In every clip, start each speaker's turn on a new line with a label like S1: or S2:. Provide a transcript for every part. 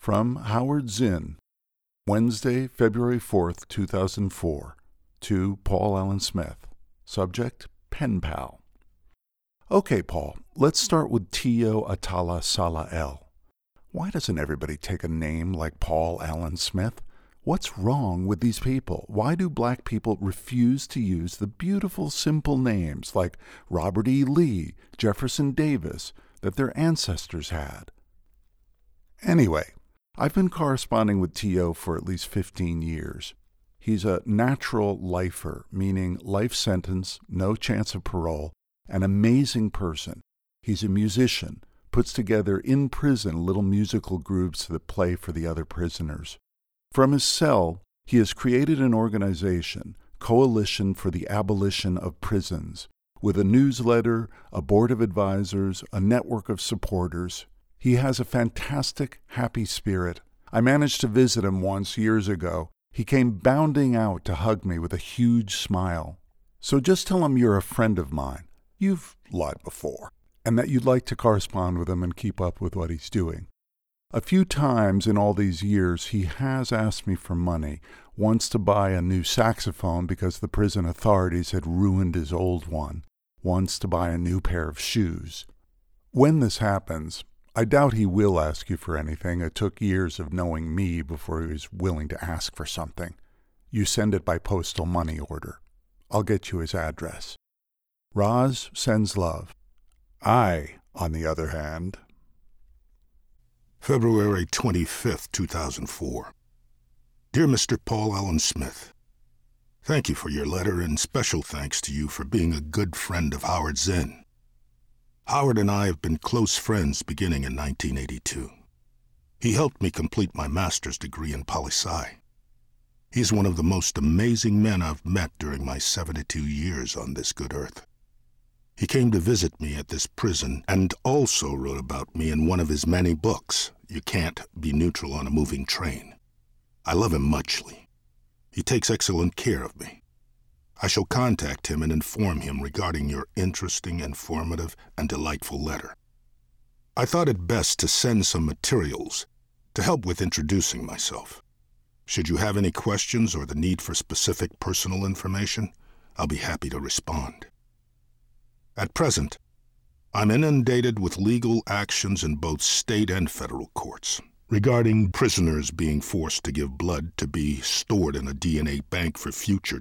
S1: From Howard Zinn, Wednesday, February 4th, 2004, to Paul Allen Smith. Subject, Pen Pal. Okay, Paul, let's start with Tio Atala Salah El. Why doesn't everybody take a name like Paul Allen Smith? What's wrong with these people? Why do black people refuse to use the beautiful, simple names like Robert E. Lee, Jefferson Davis, that their ancestors had? Anyway, I've been corresponding with Tio for at least 15 years. He's a natural lifer, meaning life sentence, no chance of parole, an amazing person. He's a musician, puts together in prison little musical groups that play for the other prisoners. From his cell, he has created an organization, Coalition for the Abolition of Prisons, with a newsletter, a board of advisors, a network of supporters. He has a fantastic, happy spirit. I managed to visit him once years ago. He came bounding out to hug me with a huge smile. So just tell him you're a friend of mine. You've lied before. And that you'd like to correspond with him and keep up with what he's doing. A few times in all these years, he has asked me for money, once to buy a new saxophone because the prison authorities had ruined his old one, once to buy a new pair of shoes. When this happens, I doubt he will ask you for anything. It took years of knowing me before he was willing to ask for something. You send it by postal money order. I'll get you his address. Roz sends love. I, on the other hand...
S2: February 25th, 2004. Dear Mr. Paul Allen Smith, thank you for your letter, and special thanks to you for being a good friend of Howard Zinn. Howard and I have been close friends beginning in 1982. He helped me complete my master's degree in poli-sci. He's one of the most amazing men I've met during my 72 years on this good earth. He came to visit me at this prison and also wrote about me in one of his many books, You Can't Be Neutral on a Moving Train. I love him muchly. He takes excellent care of me. I shall contact him and inform him regarding your interesting, informative, and delightful letter. I thought it best to send some materials to help with introducing myself. Should you have any questions or the need for specific personal information, I'll be happy to respond. At present, I'm inundated with legal actions in both state and federal courts regarding prisoners being forced to give blood to be stored in a DNA bank for future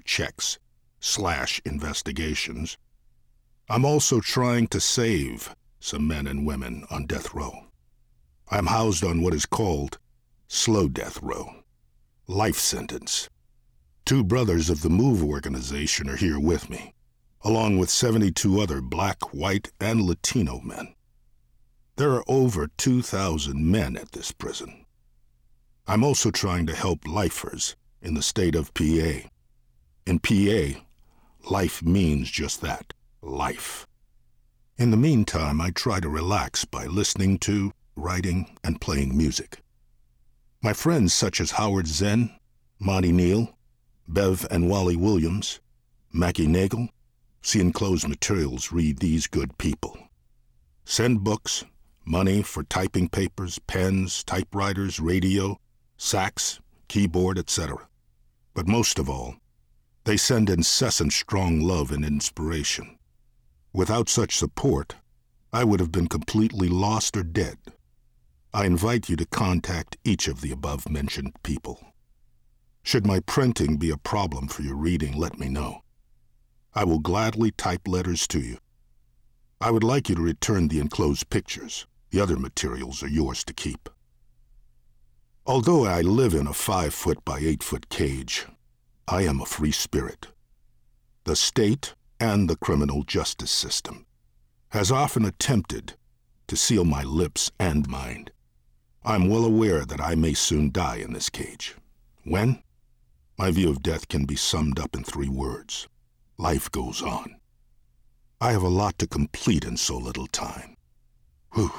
S2: checks/investigations. I'm also trying to save some men and women on death row. I'm housed on what is called slow death row, life sentence. 2 brothers of the MOVE organization are here with me, along with 72 other black, white, and Latino men. There are over 2,000 men at this prison. I'm also trying to help lifers in the state of PA. In PA, life means just that, life. In the meantime, I try to relax by listening to, writing, and playing music. My friends such as Howard Zinn, Monty Neal, Bev and Wally Williams, Mackie Nagel, see enclosed materials, read these good people. Send books, money for typing papers, pens, typewriters, radio, sax, keyboard, etc. But most of all, they send incessant strong love and inspiration. Without such support, I would have been completely lost or dead. I invite you to contact each of the above-mentioned people. Should my printing be a problem for your reading, let me know. I will gladly type letters to you. I would like you to return the enclosed pictures. The other materials are yours to keep. Although I live in a 5-foot by 8-foot cage, I am a free spirit. The state and the criminal justice system has often attempted to seal my lips and mind. I'm well aware that I may soon die in this cage. When? My view of death can be summed up in 3 words. Life goes on. I have a lot to complete in so little time. Whew.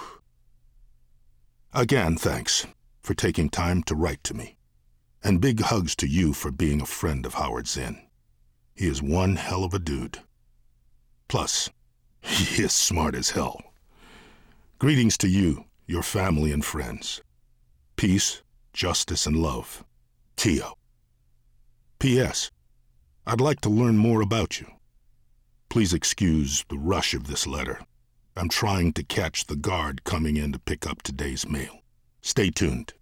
S2: Again, thanks for taking time to write to me. And big hugs to you for being a friend of Howard Zinn. He is one hell of a dude. Plus, he is smart as hell. Greetings to you, your family and friends. Peace, justice, and love. Tio. P.S. I'd like to learn more about you. Please excuse the rush of this letter. I'm trying to catch the guard coming in to pick up today's mail. Stay tuned.